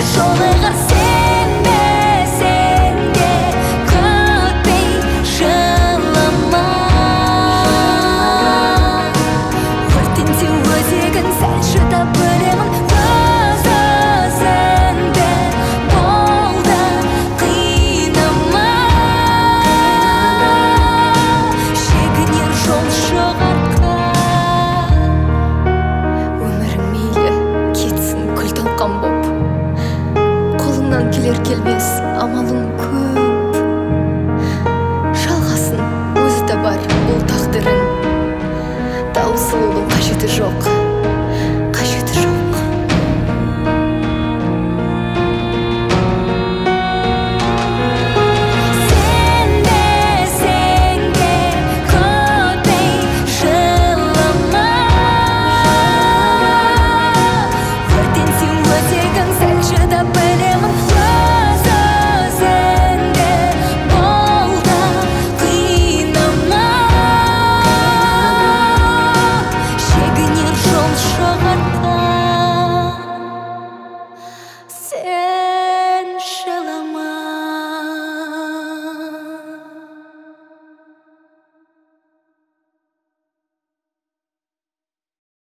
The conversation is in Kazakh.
жолығар сенбесең де күтпей жылама. Өртенсе өзегін сәл шыдап білемін, өз өзіңді бол да қинама. Шегінер жол шығарқа, өмірің мейлі кетсін күл талқан боп, қолыңнан келер келмес амалың көп. Жалғасын өзі табар бұл тағдырың, таусылудың қажеті жоқ.